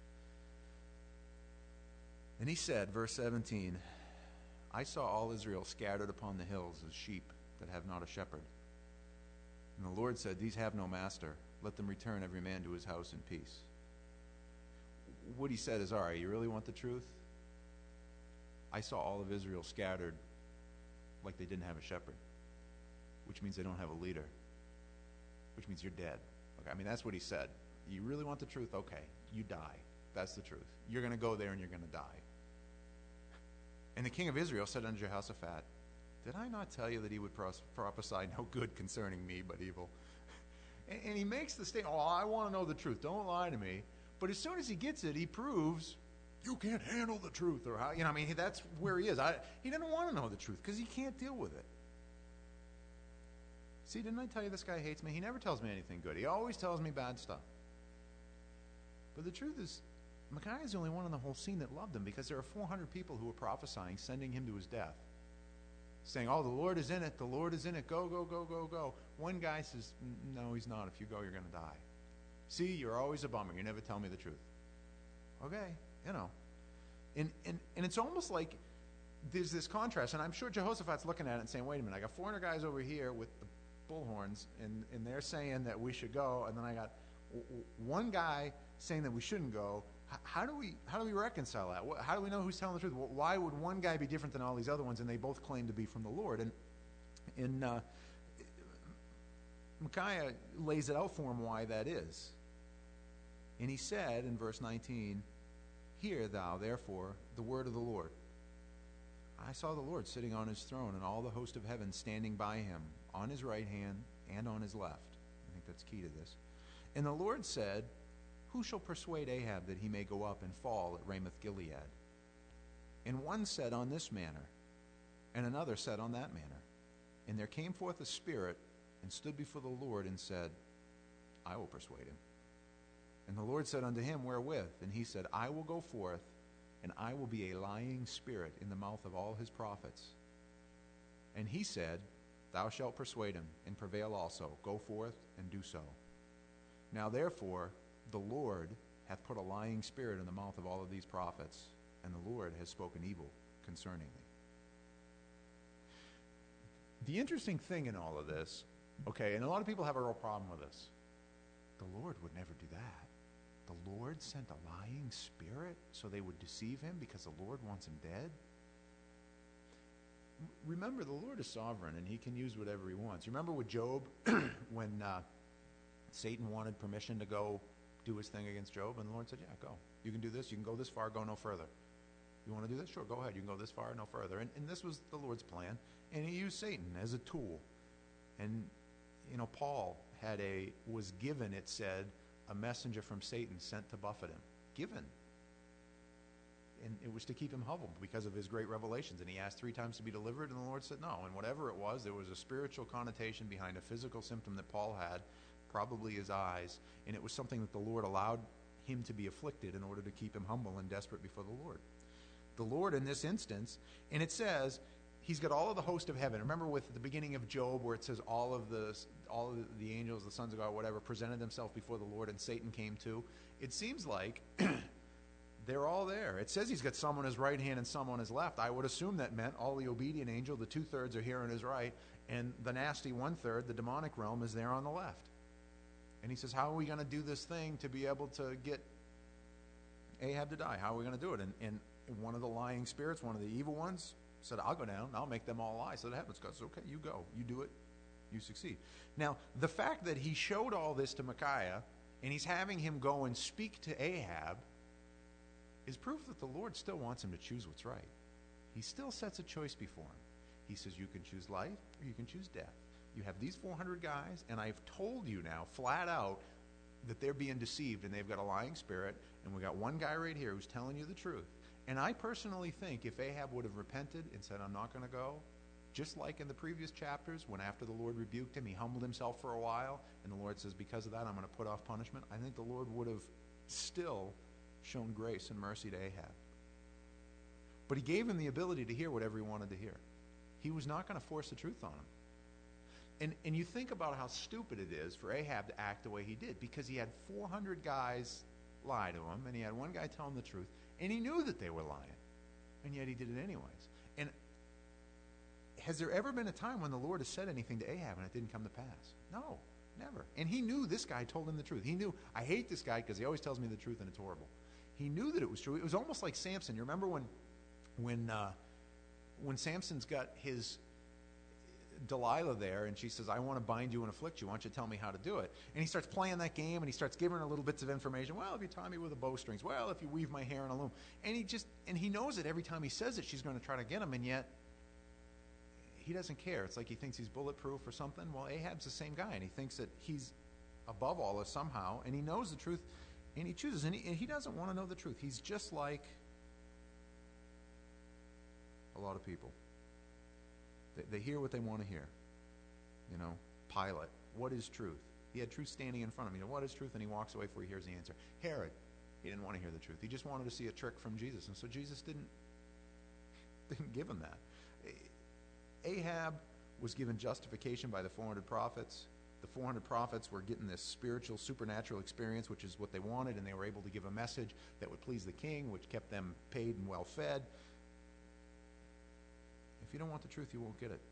And he said, verse seventeen, I saw all Israel scattered upon the hills as sheep that have not a shepherd. And the Lord said, these have no master. Let them return every man to his house in peace. What he said is, all right, you really want the truth? I saw all of Israel scattered like they didn't have a shepherd, which means they don't have a leader, which means you're dead. Okay, I mean, that's what he said. You really want the truth? Okay, you die. That's the truth. You're going to go there and you're going to die. And the king of Israel said unto Jehoshaphat, did I not tell you that he would pros- prophesy no good concerning me, but evil? And, and he makes the statement, oh, I want to know the truth. Don't lie to me. But as soon as he gets it, he proves, you can't handle the truth. Or how, you know, I mean, that's where he is. I, he doesn't want to know the truth because he can't deal with it. See, didn't I tell you this guy hates me? He never tells me anything good. He always tells me bad stuff. But the truth is, Micaiah is the only one in the whole scene that loved him, because there are four hundred people who were prophesying, sending him to his death, saying, oh, the Lord is in it, the Lord is in it, go, go, go, go, go. One guy says, no, he's not. If you go, you're going to die. See, you're always a bummer. You never tell me the truth. Okay, you know. And, and, and it's almost like there's this contrast, and I'm sure Jehoshaphat's looking at it and saying, wait a minute, I got four hundred guys over here with the bullhorns, and, and they're saying that we should go, and then I got one guy saying that we shouldn't go. How do we how do we reconcile that? How do we know who's telling the truth? Why would one guy be different than all these other ones, and they both claim to be from the Lord? And in uh, Micaiah lays it out for him why that is. And he said in verse nineteen, hear thou therefore the word of the Lord. I saw the Lord sitting on his throne, and all the host of heaven standing by him, on his right hand and on his left. I think that's key to this. And the Lord said, who shall persuade Ahab that he may go up and fall at Ramoth Gilead? And one said on this manner, and another said on that manner. And there came forth a spirit, and stood before the Lord, and said, I will persuade him. And the Lord said unto him, wherewith? And he said, I will go forth, and I will be a lying spirit in the mouth of all his prophets. And he said, thou shalt persuade him, and prevail also. Go forth, and do so. Now therefore, the Lord hath put a lying spirit in the mouth of all of these prophets, and the Lord has spoken evil concerning thee. The interesting thing in all of this, okay, and a lot of people have a real problem with this, the Lord would never do that. The Lord sent a lying spirit so they would deceive him because the Lord wants him dead? Remember, the Lord is sovereign, and he can use whatever he wants. Remember with Job, when uh, Satan wanted permission to go do his thing against Job, and the Lord said, yeah, go. You can do this, you can go this far, go no further. You want to do this? Sure, go ahead. You can go this far, no further. And, and this was the Lord's plan, and he used Satan as a tool. And, you know, Paul had a, was given, it said, a messenger from Satan sent to buffet him. Given. And it was to keep him humble because of his great revelations. And he asked three times to be delivered, and the Lord said no. And whatever it was, there was a spiritual connotation behind a physical symptom that Paul had, probably his eyes, and it was something that the Lord allowed him to be afflicted in order to keep him humble and desperate before the Lord. The Lord in this instance, and it says, he's got all of the host of heaven. Remember with the beginning of Job where it says all of the all of the angels, the sons of God, whatever, presented themselves before the Lord, and Satan came too? It seems like they're all there. It says he's got some on his right hand and some on his left. I would assume that meant all the obedient angel, the two-thirds are here on his right, and the nasty one-third, the demonic realm, is there on the left. And he says, how are we going to do this thing to be able to get Ahab to die? How are we going to do it? And, and one of the lying spirits, one of the evil ones, said, I'll go down, I'll make them all lie. So that happens. God says, okay, you go, you do it, you succeed. Now, the fact that he showed all this to Micaiah, and he's having him go and speak to Ahab, is proof that the Lord still wants him to choose what's right. He still sets a choice before him. He says, you can choose life or you can choose death. You have these four hundred guys, and I've told you now, flat out, that they're being deceived, and they've got a lying spirit, and we got one guy right here who's telling you the truth. And I personally think if Ahab would have repented and said, I'm not going to go, just like in the previous chapters, when after the Lord rebuked him, he humbled himself for a while, and the Lord says, because of that, I'm going to put off punishment, I think the Lord would have still shown grace and mercy to Ahab. But he gave him the ability to hear whatever he wanted to hear. He was not going to force the truth on him. And, and you think about how stupid it is for Ahab to act the way he did, because he had four hundred guys lie to him, and he had one guy tell him the truth, and he knew that they were lying, and yet he did it anyways. And has there ever been a time when the Lord has said anything to Ahab and it didn't come to pass? No, never. And he knew this guy told him the truth. He knew, I hate this guy because he always tells me the truth and it's horrible. He knew that it was true. It was almost like Samson. You remember when when uh, when Samson's got his Delilah there, and she says, I want to bind you and afflict you. Why don't you tell me how to do it? And he starts playing that game, and he starts giving her little bits of information. Well, if you tie me with a bowstrings. Well, if you weave my hair in a loom. And he just, and he knows that every time he says it, she's going to try to get him, and yet he doesn't care. It's like he thinks he's bulletproof or something. Well, Ahab's the same guy, and he thinks that he's above all this somehow, and he knows the truth, and he chooses, and he, and he doesn't want to know the truth. He's just like a lot of people. They, they hear what they want to hear. You know, Pilate, what is truth? He had truth standing in front of him. You know, what is truth? And he walks away before he hears the answer. Herod, he didn't want to hear the truth. He just wanted to see a trick from Jesus, and so Jesus didn't didn't give him that. Ahab was given justification by the four hundred prophets. The four hundred prophets were getting this spiritual, supernatural experience, which is what they wanted, and they were able to give a message that would please the king, which kept them paid and well fed. If you don't want the truth, you won't get it.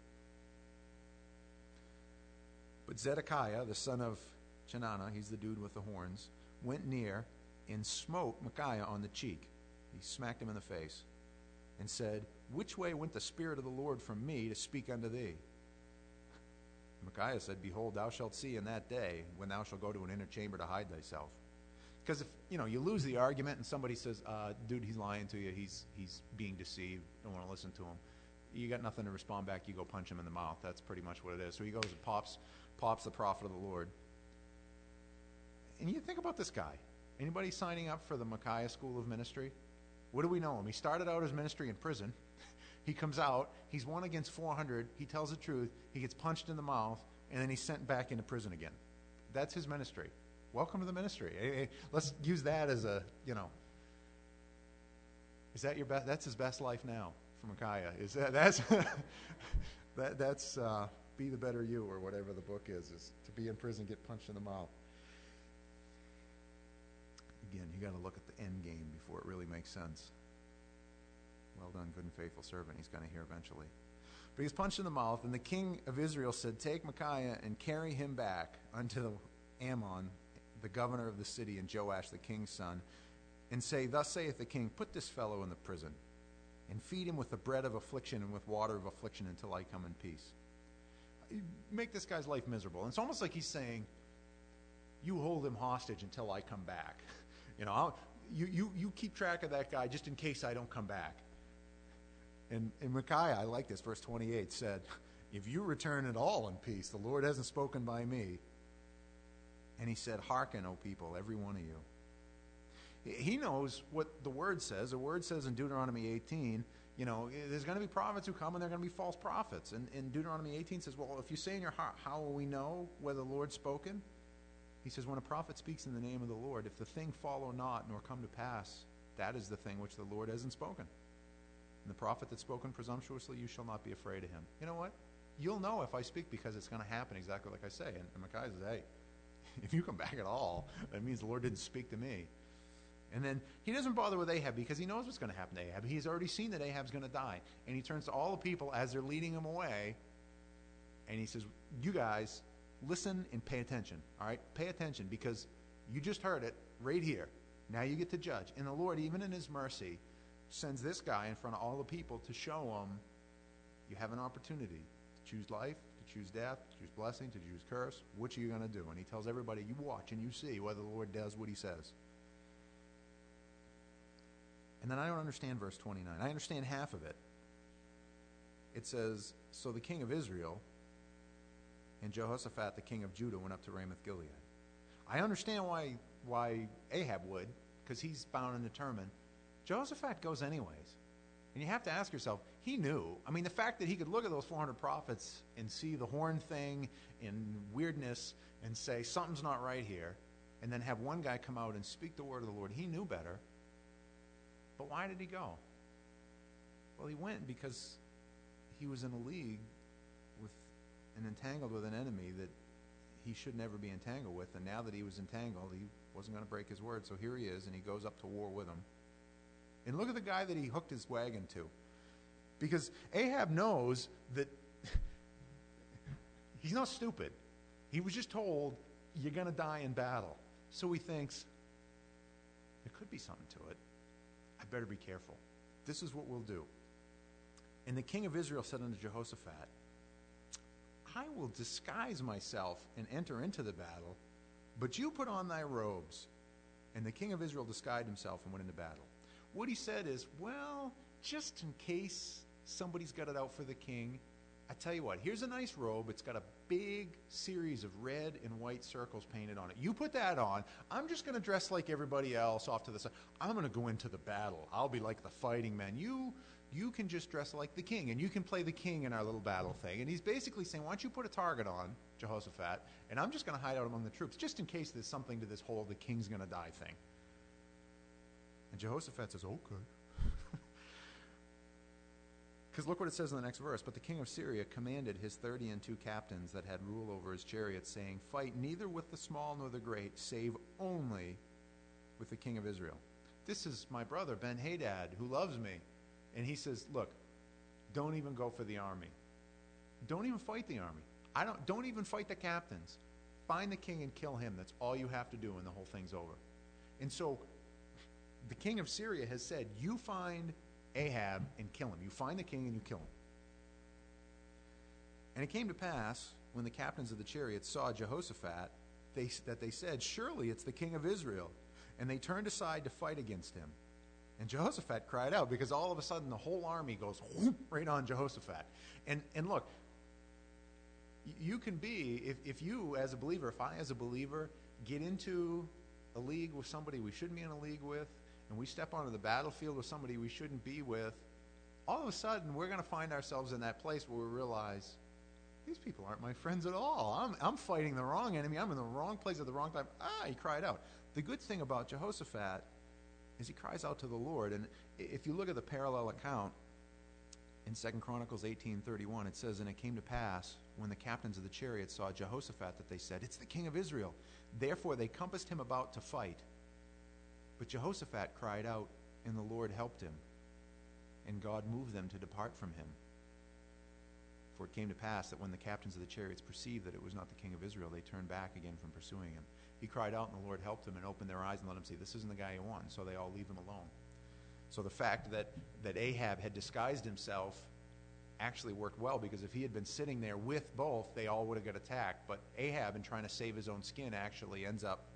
But Zedekiah, the son of Chenaanah, he's the dude with the horns, went near and smote Micaiah on the cheek. He smacked him in the face and said, which way went the Spirit of the Lord from me to speak unto thee? Micaiah said, behold, thou shalt see in that day when thou shalt go to an inner chamber to hide thyself. Because if you know you lose the argument and somebody says, uh, dude, he's lying to you, he's he's being deceived, don't want to listen to him, you got nothing to respond back, you go punch him in the mouth. That's pretty much what it is. So he goes and pops pops the prophet of the Lord. And you think about this guy. Anybody signing up for the Micaiah School of Ministry? What do we know him? He started out his ministry in prison. He comes out, he's one against four hundred, he tells the truth, he gets punched in the mouth, and then he's sent back into prison again. That's his ministry. Welcome to the ministry. Hey, hey, let's use that as a, you know, is that your best? That's his best life now for Micaiah. Is that, that's, that, that's uh, Be the Better You, or whatever the book is, is to be in prison, get punched in the mouth. Again, you got to look at the end game before it really makes sense. Well done, good and faithful servant, he's going to hear eventually. But he's punched in the mouth, and the king of Israel said, take Micaiah and carry him back unto the Ammon, the governor of the city, and Joash, the king's son, and say, thus saith the king, put this fellow in the prison, and feed him with the bread of affliction and with water of affliction until I come in peace. Make this guy's life miserable. And it's almost like he's saying, you hold him hostage until I come back. You know, I'll, you, you, you keep track of that guy just in case I don't come back. And, and Micaiah, I like this, verse twenty-eight, said, if you return at all in peace, the Lord hasn't spoken by me. And he said, hearken, O people, every one of you. He knows what the word says. The word says in Deuteronomy eighteen, you know, there's going to be prophets who come and they're going to be false prophets. And, and Deuteronomy eighteen says, well, if you say in your heart, how will we know whether the Lord's spoken? He says, when a prophet speaks in the name of the Lord, if the thing follow not nor come to pass, that is the thing which the Lord hasn't spoken. And the prophet that's spoken presumptuously, you shall not be afraid of him. You know what? You'll know if I speak because it's going to happen exactly like I say. And, and Micaiah says, hey, if you come back at all, that means the Lord didn't speak to me. And then he doesn't bother with Ahab because he knows what's going to happen to Ahab. He's already seen that Ahab's going to die. And he turns to all the people as they're leading him away, and he says, you guys, listen and pay attention. All right? Pay attention, because you just heard it right here. Now you get to judge. And the Lord, even in his mercy, sends this guy in front of all the people to show them you have an opportunity to choose life, to choose death, to choose blessing, to choose curse. Which are you going to do? And he tells everybody, you watch and you see whether the Lord does what he says. And then I don't understand verse twenty-nine. I understand half of it. It says, so the king of Israel and Jehoshaphat, the king of Judah, went up to Ramoth-Gilead. I understand why why Ahab would, because he's bound and determined. Jehoshaphat goes anyways. And you have to ask yourself, he knew. I mean, the fact that he could look at those four hundred prophets and see the horn thing and weirdness and say, something's not right here, and then have one guy come out and speak the word of the Lord, he knew better. But why did he go? Well, he went because he was in a league with and entangled with an enemy that he should never be entangled with. And now that he was entangled, he wasn't going to break his word. So here he is, and he goes up to war with him. And look at the guy that he hooked his wagon to. Because Ahab knows that he's not stupid. He was just told, you're going to die in battle. So he thinks, there could be something to it. I better be careful. This is what we'll do. And the king of Israel said unto Jehoshaphat, I will disguise myself and enter into the battle, but you put on thy robes. And the king of Israel disguised himself and went into battle. What he said is, well, just in case somebody's got it out for the king, I tell you what, here's a nice robe. It's got a big series of red and white circles painted on it. You put that on. I'm just going to dress like everybody else off to the side. I'm going to go into the battle. I'll be like the fighting man. You you can just dress like the king, and you can play the king in our little battle thing. And he's basically saying, why don't you put a target on Jehoshaphat, and I'm just going to hide out among the troops, just in case there's something to this whole the king's going to die thing. And Jehoshaphat says, okay. Because look what it says in the next verse. But the king of Syria commanded his thirty and two captains that had rule over his chariots, saying, fight neither with the small nor the great, save only with the king of Israel. This is my brother Ben-Hadad, who loves me. And he says, look, don't even go for the army. Don't even fight the army. I don't, don't even fight the captains. Find the king and kill him. That's all you have to do, and the whole thing's over. And so the king of Syria has said, you find Ahab and kill him. You find the king and you kill him. And it came to pass, when the captains of the chariots saw Jehoshaphat, they, that they said, surely it's the king of Israel. And they turned aside to fight against him. And Jehoshaphat cried out, because all of a sudden the whole army goes whoop, right on Jehoshaphat. And, and look, you can be, if, if you as a believer, if I as a believer get into a league with somebody we shouldn't be in a league with, and we step onto the battlefield with somebody we shouldn't be with, all of a sudden we're going to find ourselves in that place where we realize, these people aren't my friends at all. I'm, I'm fighting the wrong enemy. I'm in the wrong place at the wrong time. Ah, he cried out. The good thing about Jehoshaphat is he cries out to the Lord. And if you look at the parallel account in Second Chronicles eighteen thirty-one, it says, and it came to pass, when the captains of the chariots saw Jehoshaphat, that they said, it's the king of Israel. Therefore they compassed him about to fight. But Jehoshaphat cried out, and the Lord helped him. And God moved them to depart from him. For it came to pass that when the captains of the chariots perceived that it was not the king of Israel, they turned back again from pursuing him. He cried out, and the Lord helped him and opened their eyes and let him see, this isn't the guy who won. So they all leave him alone. So the fact that, that Ahab had disguised himself actually worked well, because if he had been sitting there with both, they all would have got attacked. But Ahab, in trying to save his own skin, actually ends up,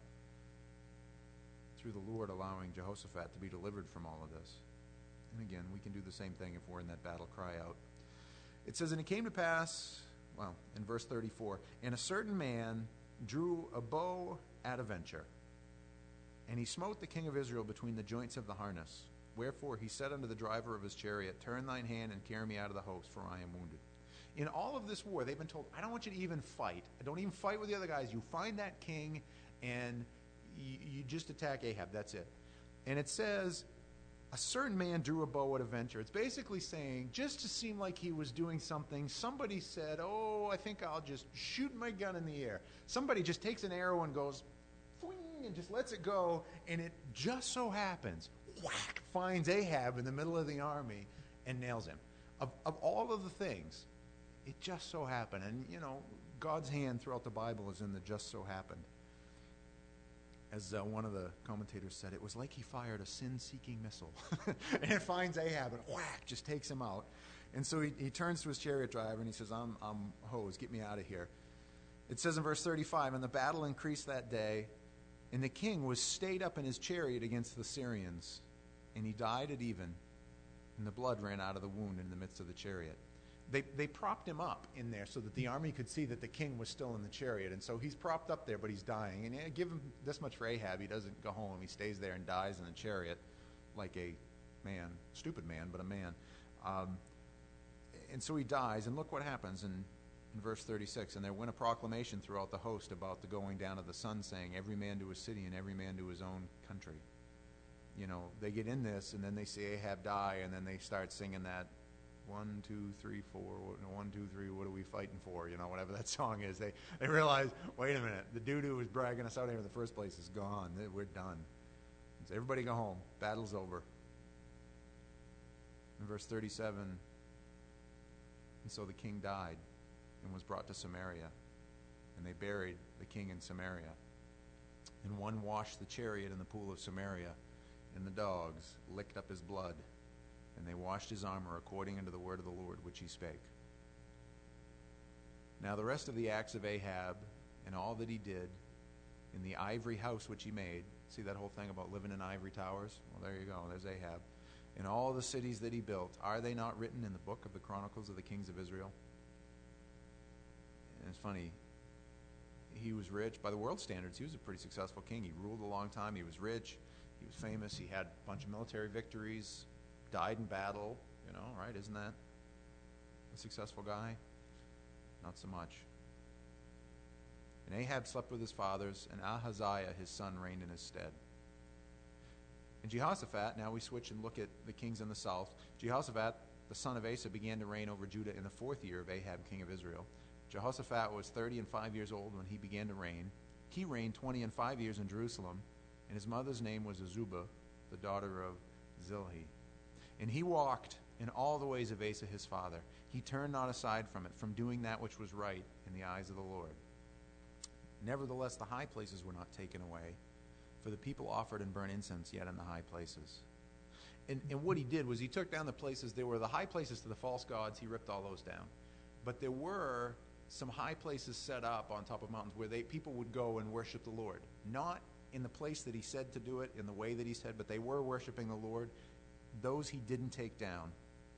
through the Lord, allowing Jehoshaphat to be delivered from all of this. And again, we can do the same thing if we're in that battle cry out. It says, and it came to pass, well, in verse thirty-four, and a certain man drew a bow at a venture, and he smote the king of Israel between the joints of the harness. Wherefore he said unto the driver of his chariot, turn thine hand and carry me out of the host, for I am wounded. In all of this war, they've been told, I don't want you to even fight. Don't even fight with the other guys. You find that king, and you, you just attack Ahab. That's it. And it says, a certain man drew a bow at a venture. It's basically saying, just to seem like he was doing something, somebody said, oh, I think I'll just shoot my gun in the air. Somebody just takes an arrow and goes, fling, and just lets it go, and it just so happens, whack, finds Ahab in the middle of the army and nails him. Of, of all of the things, it just so happened. And, you know, God's hand throughout the Bible is in the just so happened. As uh, one of the commentators said, it was like he fired a sin-seeking missile. And it finds Ahab and whack, just takes him out. And so he, he turns to his chariot driver and he says, I'm, I'm hosed, get me out of here. It says in verse thirty-five, and the battle increased that day, and the king was stayed up in his chariot against the Syrians, and he died at even, and the blood ran out of the wound in the midst of the chariot. They, they propped him up in there so that the army could see that the king was still in the chariot. And so he's propped up there, but he's dying. And yeah, give him this much for Ahab. He doesn't go home. He stays there and dies in the chariot like a man, stupid man, but a man. Um, and so he dies, and look what happens in, in verse thirty-six. And there went a proclamation throughout the host about the going down of the sun, saying, every man to his city and every man to his own country. You know, they get in this, and then they see Ahab die, and then they start singing that one, two, three, four, one, two, three, what are we fighting for? You know, whatever that song is. They they realize, wait a minute, the dude who was bragging us out here in the first place is gone. We're done. So everybody go home. Battle's over. In verse thirty-seven, and so the king died and was brought to Samaria, and they buried the king in Samaria. And one washed the chariot in the pool of Samaria, and the dogs licked up his blood, and they washed his armor according unto the word of the Lord which he spake. Now the rest of the acts of Ahab, and all that he did, in the ivory house which he made, see that whole thing about living in ivory towers? Well, there you go, there's Ahab. In all the cities that he built, are they not written in the book of the Chronicles of the Kings of Israel? And it's funny, he was rich. By the world standards, he was a pretty successful king. He ruled a long time. He was rich. He was famous. He had a bunch of military victories, died in battle, you know, right? Isn't that a successful guy? Not so much. And Ahab slept with his fathers, and Ahaziah, his son, reigned in his stead. And Jehoshaphat, now we switch and look at the kings in the south. Jehoshaphat, the son of Asa, began to reign over Judah in the fourth year of Ahab, king of Israel. Jehoshaphat was thirty and five years old when he began to reign. He reigned twenty and five years in Jerusalem, and his mother's name was Azubah, the daughter of Zilhi. And he walked in all the ways of Asa his father. He turned not aside from it, from doing that which was right in the eyes of the Lord. Nevertheless, the high places were not taken away, for the people offered and burned incense yet in the high places. And, and what he did was he took down the places. There were the high places to the false gods. He ripped all those down. But there were some high places set up on top of mountains where they people would go and worship the Lord. Not in the place that he said to do it, in the way that he said, but they were worshiping the Lord. Those he didn't take down.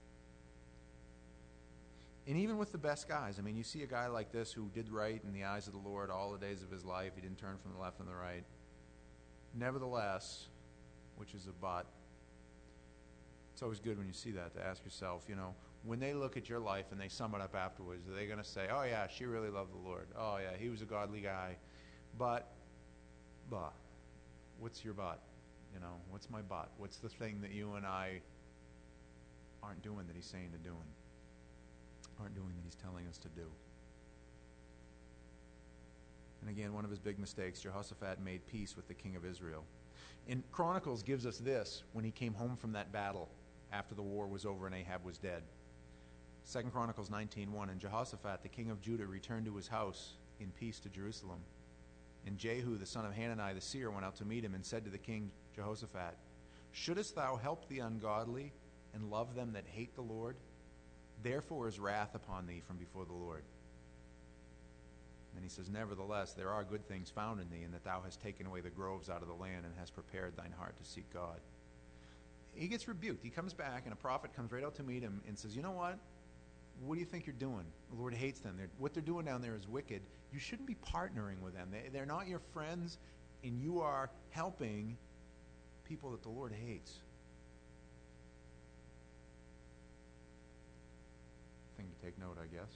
And even with the best guys, I mean, you see a guy like this who did right in the eyes of the Lord all the days of his life. He didn't turn from the left and the right. Nevertheless, which is a but, it's always good when you see that to ask yourself, you know, when they look at your life and they sum it up afterwards, are they going to say, oh yeah, she really loved the Lord. Oh yeah, he was a godly guy. But, but, what's your but? You know, what's my but? What's the thing that you and I aren't doing that he's saying to doing? Aren't doing that he's telling us to do? And again, one of his big mistakes, Jehoshaphat made peace with the king of Israel. And Chronicles gives us this when he came home from that battle after the war was over and Ahab was dead. Second Chronicles nineteen one, and Jehoshaphat, the king of Judah, returned to his house in peace to Jerusalem. And Jehu, the son of Hanani, the seer, went out to meet him and said to the king Jehoshaphat, shouldest thou help the ungodly and love them that hate the Lord? Therefore is wrath upon thee from before the Lord. And he says, nevertheless, there are good things found in thee, in that thou hast taken away the groves out of the land and hast prepared thine heart to seek God. He gets rebuked. He comes back, and a prophet comes right out to meet him and says, you know what? What do you think you're doing? The Lord hates them. They're, what they're doing down there is wicked. You shouldn't be partnering with them. They, they're not your friends, and you are helping people that the Lord hates. Thing to take note, I guess.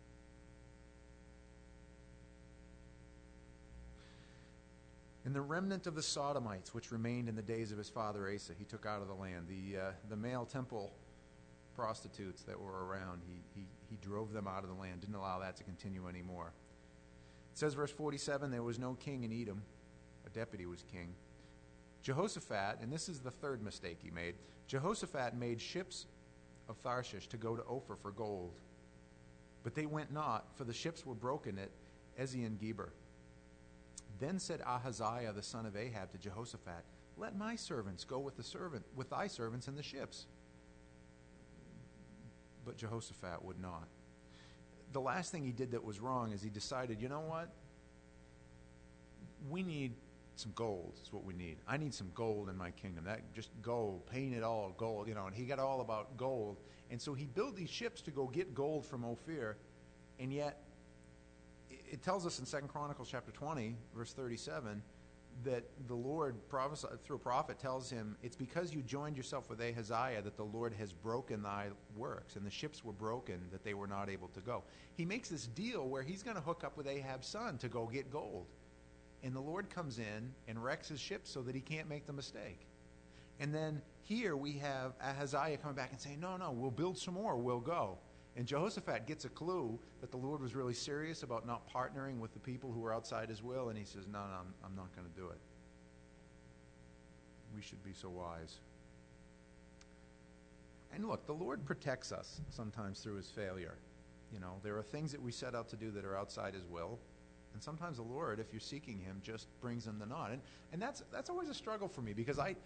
And the remnant of the Sodomites, which remained in the days of his father Asa, he took out of the land. The uh, the male temple prostitutes that were around, he, he, he drove them out of the land, didn't allow that to continue anymore. It says, verse forty-seven, there was no king in Edom. A deputy was king. Jehoshaphat, and this is the third mistake he made, Jehoshaphat made ships of Tarshish to go to Ophir for gold. But they went not, for the ships were broken at Ezion-Geber. Then said Ahaziah the son of Ahab to Jehoshaphat, let my servants go with the servant with thy servants in the ships. But Jehoshaphat would not. The last thing he did that was wrong is he decided, you know what? We need some gold is what we need. I need some gold in my kingdom. That just gold, paint it all gold, you know, and he got all about gold. And so he built these ships to go get gold from Ophir, and yet it tells us in Second Chronicles chapter twenty, verse thirty-seven, that the Lord, prophesy, through a prophet, tells him, it's because you joined yourself with Ahaziah that the Lord has broken thy works, and the ships were broken that they were not able to go. He makes this deal where he's going to hook up with Ahab's son to go get gold. And the Lord comes in and wrecks his ships so that he can't make the mistake. And then here we have Ahaziah coming back and saying, no, no, we'll build some more, we'll go. And Jehoshaphat gets a clue that the Lord was really serious about not partnering with the people who were outside his will, and he says, no, no, I'm, I'm not going to do it. We should be so wise. And look, the Lord protects us sometimes through his failure. You know, there are things that we set out to do that are outside his will, and sometimes the Lord, if you're seeking him, just brings them to naught. And, and that's, that's always a struggle for me, because I,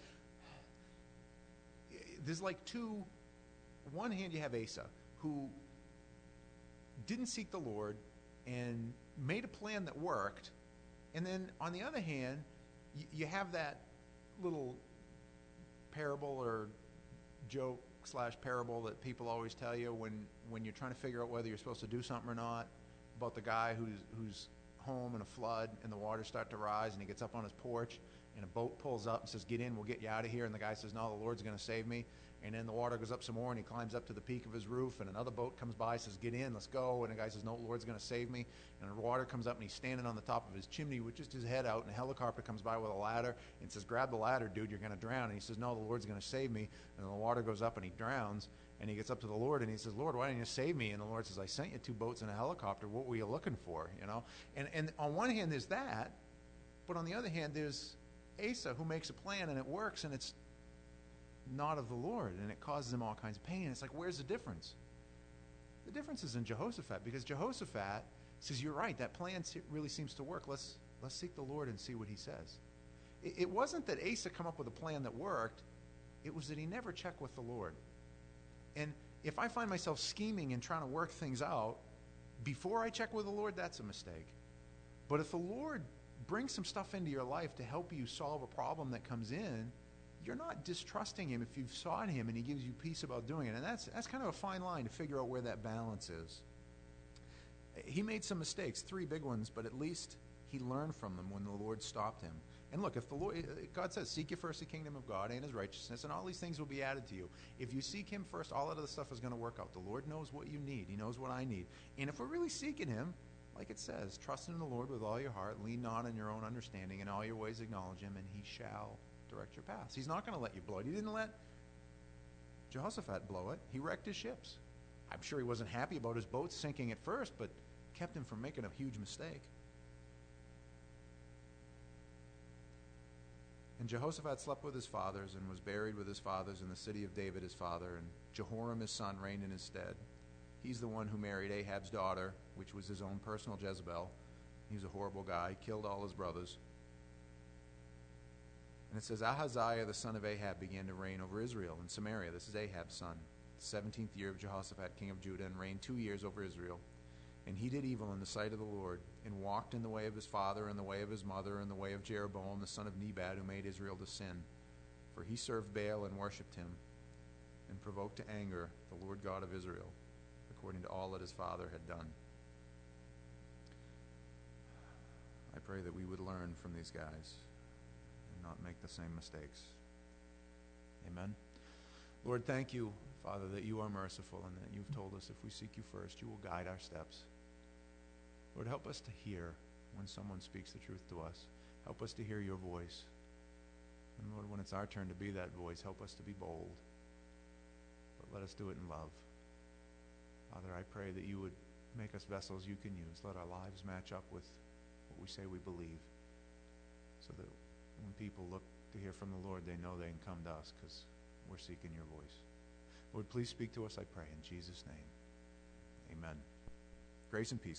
there's like two, one hand you have Asa, who didn't seek the Lord and made a plan that worked. And then on the other hand, you, you have that little parable or joke slash parable that people always tell you when, when you're trying to figure out whether you're supposed to do something or not, about the guy who's, who's home in a flood and the waters start to rise, and he gets up on his porch and a boat pulls up and says, get in, we'll get you out of here. And the guy says, no, the Lord's going to save me. And then the water goes up some more, and he climbs up to the peak of his roof, and another boat comes by, says, get in, let's go. And the guy says, no, the Lord's going to save me. And the water comes up, and he's standing on the top of his chimney with just his head out, and a helicopter comes by with a ladder and says, grab the ladder, dude, you're going to drown. And he says, no, the Lord's going to save me. And then the water goes up, and he drowns. And he gets up to the Lord, and he says, Lord, why didn't you save me? And the Lord says, I sent you two boats and a helicopter. What were you looking for? You know. And, and on one hand, there's that. But on the other hand, there's Asa, who makes a plan, and it works, and it's not of the Lord, and it causes him all kinds of pain. And it's like, where's the difference? The difference is in Jehoshaphat, because Jehoshaphat says, you're right, that plan really seems to work. Let's let's seek the Lord and see what he says. It, it wasn't that Asa come up with a plan that worked. It was that he never checked with the Lord. And if I find myself scheming and trying to work things out before I check with the Lord, that's a mistake. But if the Lord brings some stuff into your life to help you solve a problem that comes in, you're not distrusting him if you've sought him and he gives you peace about doing it. And that's that's kind of a fine line to figure out where that balance is. He made some mistakes, three big ones, but at least he learned from them when the Lord stopped him. And look, if the Lord, God says, seek ye first the kingdom of God and his righteousness, and all these things will be added to you. If you seek him first, all that other stuff is going to work out. The Lord knows what you need. He knows what I need. And if we're really seeking him, like it says, trust in the Lord with all your heart, lean not on your own understanding, in all your ways acknowledge him, and he shall direct your paths. He's not going to let you blow it. He didn't let Jehoshaphat blow it. He wrecked his ships. I'm sure he wasn't happy about his boat sinking at first, but kept him from making a huge mistake. And Jehoshaphat slept with his fathers and was buried with his fathers in the city of David his father, and Jehoram his son reigned in his stead. He's the one who married Ahab's daughter, which was his own personal Jezebel. He was a horrible guy, killed all his brothers. And it says, Ahaziah the son of Ahab began to reign over Israel in Samaria. This is Ahab's son. The seventeenth year of Jehoshaphat, king of Judah, and reigned two years over Israel. And he did evil in the sight of the Lord, and walked in the way of his father, and the way of his mother, and the way of Jeroboam the son of Nebat, who made Israel to sin. For he served Baal and worshipped him, and provoked to anger the Lord God of Israel, according to all that his father had done. I pray that we would learn from these guys and not make the same mistakes. Amen. Lord, thank you, Father, that you are merciful and that you've told us if we seek you first, you will guide our steps. Lord, help us to hear when someone speaks the truth to us. Help us to hear your voice. And Lord, when it's our turn to be that voice, help us to be bold. But let us do it in love. Father, I pray that you would make us vessels you can use. Let our lives match up with what we say we believe, so that when people look to hear from the Lord, they know they can come to us because we're seeking your voice. Lord, please speak to us, I pray, in Jesus' name. Amen. Grace and peace.